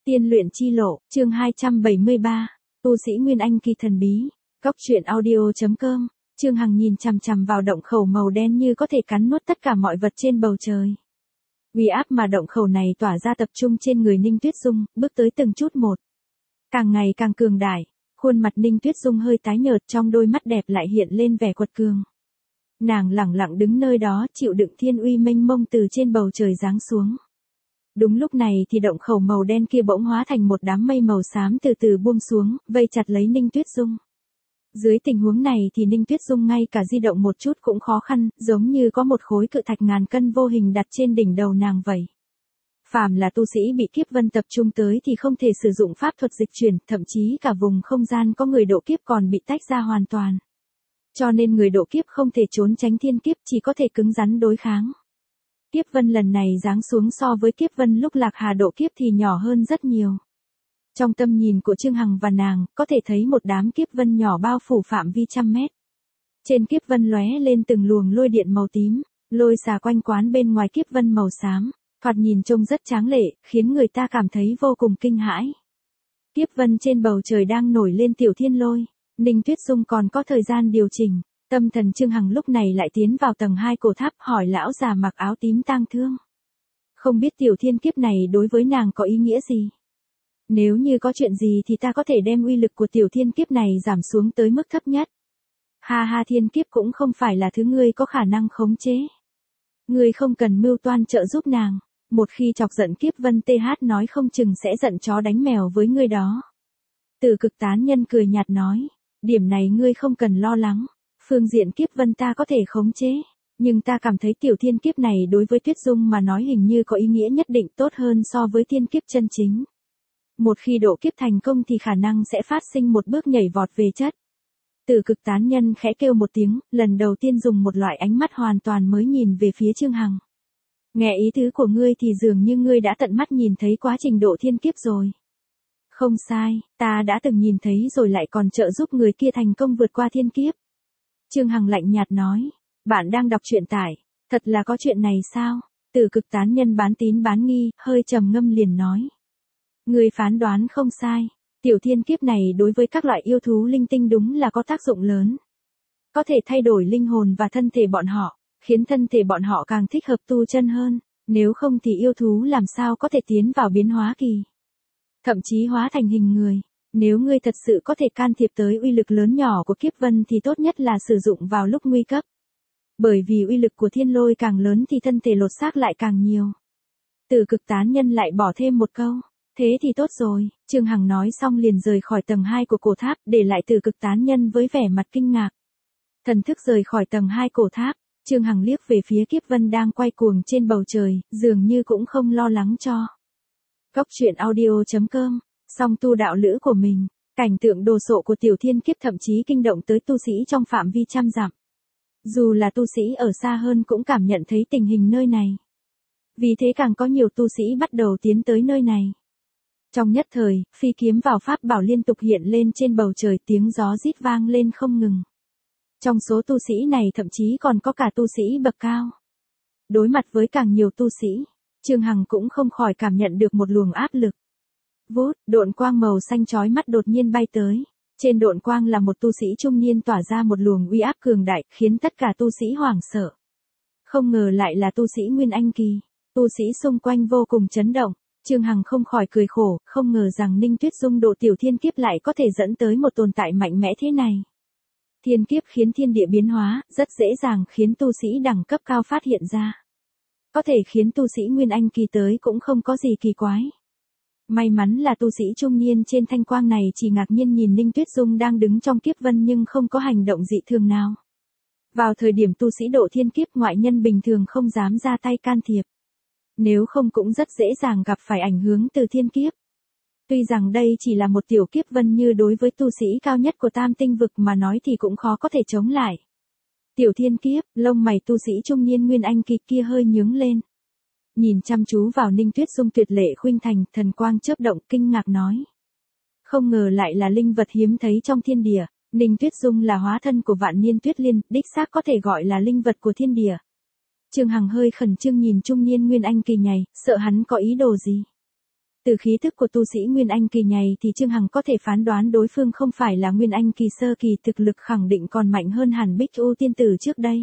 Tiên luyện chi lộ, chương 273, tu sĩ Nguyên Anh kỳ thần bí. Góc truyện audio.com. Trương Hằng nhìn chằm chằm vào động khẩu màu đen như có thể cắn nuốt tất cả mọi vật trên bầu trời. Uy áp mà động khẩu này tỏa ra tập trung trên người Ninh Tuyết Dung, bước tới từng chút một. Càng ngày càng cường đại, khuôn mặt Ninh Tuyết Dung hơi tái nhợt, trong đôi mắt đẹp lại hiện lên vẻ quật cường. Nàng lẳng lặng đứng nơi đó, chịu đựng thiên uy mênh mông từ trên bầu trời giáng xuống. Đúng lúc này thì động khẩu màu đen kia bỗng hóa thành một đám mây màu xám từ từ buông xuống, vây chặt lấy Ninh Tuyết Dung. Dưới tình huống này thì Ninh Tuyết Dung ngay cả di động một chút cũng khó khăn, giống như có một khối cự thạch ngàn cân vô hình đặt trên đỉnh đầu nàng vậy. Phàm là tu sĩ bị kiếp vân tập trung tới thì không thể sử dụng pháp thuật dịch chuyển, thậm chí cả vùng không gian có người độ kiếp còn bị tách ra hoàn toàn. Cho nên người độ kiếp không thể trốn tránh thiên kiếp, chỉ có thể cứng rắn đối kháng. Kiếp vân lần này giáng xuống so với kiếp vân lúc Lạc Hà độ kiếp thì nhỏ hơn rất nhiều. Trong tâm nhìn của Trương Hằng và nàng, có thể thấy một đám kiếp vân nhỏ bao phủ phạm vi trăm mét. Trên kiếp vân lóe lên từng luồng lôi điện màu tím, lôi xà quanh quán bên ngoài kiếp vân màu xám, thoạt nhìn trông rất tráng lệ, khiến người ta cảm thấy vô cùng kinh hãi. Kiếp vân trên bầu trời đang nổi lên tiểu thiên lôi, Ninh Tuyết Dung còn có thời gian điều chỉnh. Tâm thần Trương Hằng lúc này lại tiến vào tầng 2 cổ tháp, hỏi lão già mặc áo tím tang thương. Không biết tiểu thiên kiếp này đối với nàng có ý nghĩa gì? Nếu như có chuyện gì thì ta có thể đem uy lực của tiểu thiên kiếp này giảm xuống tới mức thấp nhất. Ha ha, thiên kiếp cũng không phải là thứ ngươi có khả năng khống chế. Ngươi không cần mưu toan trợ giúp nàng. Một khi chọc giận kiếp vân TH nói không chừng sẽ giận chó đánh mèo với ngươi đó. Từ Cực tán nhân cười nhạt nói. Điểm này ngươi không cần lo lắng. Phương diện kiếp vân ta có thể khống chế, nhưng ta cảm thấy tiểu thiên kiếp này đối với Tuyết Dung mà nói hình như có ý nghĩa nhất định tốt hơn so với thiên kiếp chân chính. Một khi độ kiếp thành công thì khả năng sẽ phát sinh một bước nhảy vọt về chất. Từ Cực tán nhân khẽ kêu một tiếng, lần đầu tiên dùng một loại ánh mắt hoàn toàn mới nhìn về phía Trương Hằng. Nghe ý tứ của ngươi thì dường như ngươi đã tận mắt nhìn thấy quá trình độ thiên kiếp rồi. Không sai, ta đã từng nhìn thấy rồi lại còn trợ giúp người kia thành công vượt qua thiên kiếp. Trương Hằng lạnh nhạt nói, bạn đang đọc truyện tải, thật là có chuyện này sao? Từ Cực tán nhân bán tín bán nghi, hơi trầm ngâm liền nói. Người phán đoán không sai, tiểu thiên kiếp này đối với các loại yêu thú linh tinh đúng là có tác dụng lớn. Có thể thay đổi linh hồn và thân thể bọn họ, khiến thân thể bọn họ càng thích hợp tu chân hơn, nếu không thì yêu thú làm sao có thể tiến vào biến hóa kỳ. Thậm chí hóa thành hình người. Nếu ngươi thật sự có thể can thiệp tới uy lực lớn nhỏ của kiếp vân thì tốt nhất là sử dụng vào lúc nguy cấp. Bởi vì uy lực của thiên lôi càng lớn thì thân thể lột xác lại càng nhiều. Từ Cực tán nhân lại bỏ thêm một câu. Thế thì tốt rồi, Trương Hằng nói xong liền rời khỏi tầng 2 của cổ tháp, để lại Từ Cực tán nhân với vẻ mặt kinh ngạc. Thần thức rời khỏi tầng 2 cổ tháp, Trương Hằng liếc về phía kiếp vân đang quay cuồng trên bầu trời, dường như cũng không lo lắng cho. Góc truyện audio.com. Song tu đạo lữ của mình, cảnh tượng đồ sộ của tiểu thiên kiếp thậm chí kinh động tới tu sĩ trong phạm vi trăm dặm. Dù là tu sĩ ở xa hơn cũng cảm nhận thấy tình hình nơi này. Vì thế càng có nhiều tu sĩ bắt đầu tiến tới nơi này. Trong nhất thời, phi kiếm vào pháp bảo liên tục hiện lên trên bầu trời, tiếng gió rít vang lên không ngừng. Trong số tu sĩ này thậm chí còn có cả tu sĩ bậc cao. Đối mặt với càng nhiều tu sĩ, Trương Hằng cũng không khỏi cảm nhận được một luồng áp lực. Vút, độn quang màu xanh chói mắt đột nhiên bay tới. Trên độn quang là một tu sĩ trung niên tỏa ra một luồng uy áp cường đại, khiến tất cả tu sĩ hoảng sợ. Không ngờ lại là tu sĩ Nguyên Anh kỳ. Tu sĩ xung quanh vô cùng chấn động. Trương Hằng không khỏi cười khổ, không ngờ rằng Ninh Tuyết Dung độ tiểu thiên kiếp lại có thể dẫn tới một tồn tại mạnh mẽ thế này. Thiên kiếp khiến thiên địa biến hóa, rất dễ dàng khiến tu sĩ đẳng cấp cao phát hiện ra. Có thể khiến tu sĩ Nguyên Anh kỳ tới cũng không có gì kỳ quái. May mắn là tu sĩ trung niên trên thanh quang này chỉ ngạc nhiên nhìn Ninh Tuyết Dung đang đứng trong kiếp vân nhưng không có hành động dị thường nào. Vào thời điểm tu sĩ độ thiên kiếp, ngoại nhân bình thường không dám ra tay can thiệp. Nếu không cũng rất dễ dàng gặp phải ảnh hưởng từ thiên kiếp. Tuy rằng đây chỉ là một tiểu kiếp vân như đối với tu sĩ cao nhất của Tam Tinh vực mà nói thì cũng khó có thể chống lại. Tiểu thiên kiếp, lông mày tu sĩ trung niên Nguyên Anh kỳ kia hơi nhướng lên. Nhìn chăm chú vào Ninh Tuyết Dung tuyệt lệ khuynh thành, thần quang chớp động, kinh ngạc nói. Không ngờ lại là linh vật hiếm thấy trong thiên địa. Ninh Tuyết Dung là hóa thân của vạn niên tuyết liên, đích xác có thể gọi là linh vật của thiên địa. Trương Hằng hơi khẩn trương nhìn trung niên Nguyên Anh kỳ nhảy, sợ hắn có ý đồ gì. Từ khí thức của tu sĩ Nguyên Anh kỳ nhầy thì Trương Hằng có thể phán đoán đối phương không phải là Nguyên Anh kỳ sơ kỳ, thực lực khẳng định còn mạnh hơn hẳn Bích U tiên tử trước đây.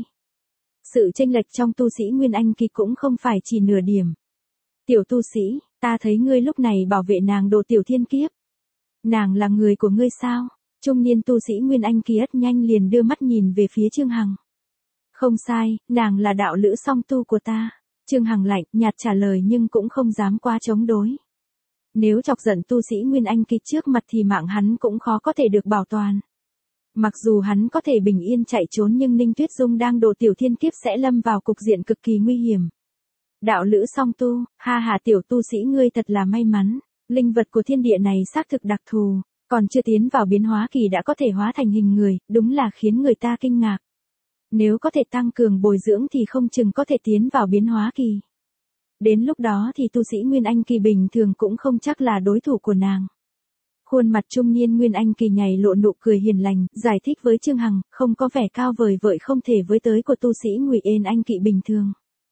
Sự chênh lệch trong tu sĩ Nguyên Anh kỳ cũng không phải chỉ nửa điểm. Tiểu tu sĩ, ta thấy ngươi lúc này bảo vệ nàng độ tiểu thiên kiếp. Nàng là người của ngươi sao? Trung niên tu sĩ Nguyên Anh kỳ ất nhanh liền đưa mắt nhìn về phía Trương Hằng. Không sai, nàng là đạo lữ song tu của ta. Trương Hằng lạnh nhạt trả lời nhưng cũng không dám quá chống đối. Nếu chọc giận tu sĩ Nguyên Anh kỳ trước mặt thì mạng hắn cũng khó có thể được bảo toàn. Mặc dù hắn có thể bình yên chạy trốn nhưng Ninh Tuyết Dung đang độ tiểu thiên kiếp sẽ lâm vào cục diện cực kỳ nguy hiểm. Đạo lữ song tu, ha ha, tiểu tu sĩ ngươi thật là may mắn. Linh vật của thiên địa này xác thực đặc thù, còn chưa tiến vào biến hóa kỳ đã có thể hóa thành hình người, đúng là khiến người ta kinh ngạc. Nếu có thể tăng cường bồi dưỡng thì không chừng có thể tiến vào biến hóa kỳ. Đến lúc đó thì tu sĩ Nguyên Anh kỳ bình thường cũng không chắc là đối thủ của nàng. Khuôn mặt trung niên Nguyên Anh kỳ nhảy lộ nụ cười hiền lành, giải thích với Trương Hằng, không có vẻ cao vời vợi không thể với tới của tu sĩ Ngụy Yên Anh kỵ bình thường.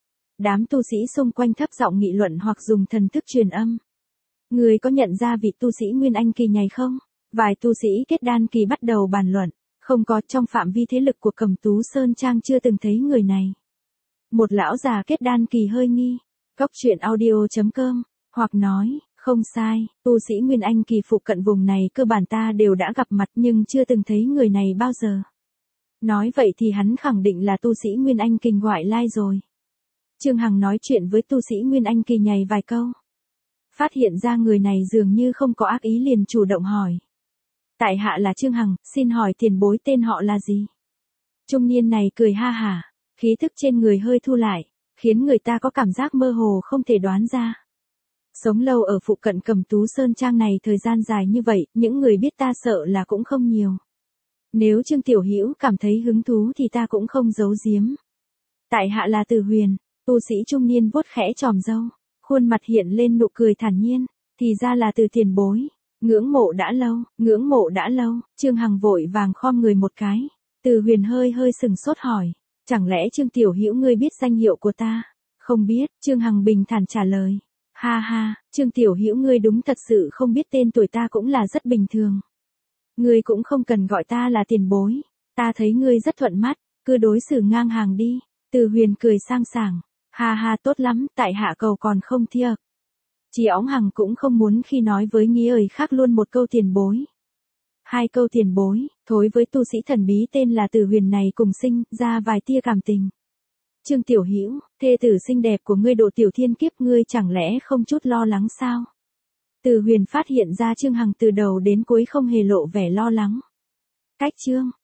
Đám tu sĩ xung quanh thấp giọng nghị luận hoặc dùng thần thức truyền âm. Người có nhận ra vị tu sĩ Nguyên Anh kỳ nhảy không? Vài tu sĩ kết đan kỳ bắt đầu bàn luận. Không có, trong phạm vi thế lực của Cẩm Tú Sơn Trang chưa từng thấy người này. Một lão già kết đan kỳ hơi nghi. Cóc truyện audio.com, hoặc nói, không sai, tu sĩ Nguyên Anh kỳ phụ cận vùng này cơ bản ta đều đã gặp mặt nhưng chưa từng thấy người này bao giờ. Nói vậy thì hắn khẳng định là tu sĩ Nguyên Anh kỳ ngoại lai rồi. Trương Hằng nói chuyện với tu sĩ Nguyên Anh kỳ nhầy vài câu. Phát hiện ra người này dường như không có ác ý liền chủ động hỏi. Tại hạ là Trương Hằng, xin hỏi tiền bối tên họ là gì? Trung niên này cười ha hả, khí thức trên người hơi thu lại, khiến người ta có cảm giác mơ hồ không thể đoán ra. Sống lâu ở phụ cận Cẩm Tú Sơn Trang này thời gian dài như vậy, những người biết ta sợ là cũng không nhiều. Nếu Trương Tiểu Hữu cảm thấy hứng thú thì ta cũng không giấu giếm. Tại hạ là Từ Huyền, tu sĩ trung niên vuốt khẽ chòm râu, khuôn mặt hiện lên nụ cười thản nhiên, thì ra là Từ tiền bối. Ngưỡng mộ đã lâu, Trương Hằng vội vàng khom người một cái. Từ Huyền hơi sừng sốt hỏi, chẳng lẽ Trương Tiểu Hữu ngươi biết danh hiệu của ta? Không biết, Trương Hằng bình thản trả lời. Ha ha, Trương Tiểu Hữu ngươi đúng thật sự không biết tên tuổi ta cũng là rất bình thường. Ngươi cũng không cần gọi ta là tiền bối, ta thấy ngươi rất thuận mắt, cứ đối xử ngang hàng đi. Từ Huyền cười sang sảng, ha ha, tốt lắm, tại hạ cầu còn không thiệt. Chỉ óng Hằng cũng không muốn khi nói với nghĩa ơi khác luôn một câu tiền bối. Hai câu tiền bối, thối với tu sĩ thần bí tên là Từ Huyền này cùng sinh ra vài tia cảm tình. Trương Tiểu Hữu, thê tử xinh đẹp của ngươi độ tiểu thiên kiếp, ngươi chẳng lẽ không chút lo lắng sao? Từ Huyền phát hiện ra Trương Hằng từ đầu đến cuối không hề lộ vẻ lo lắng. Cách chương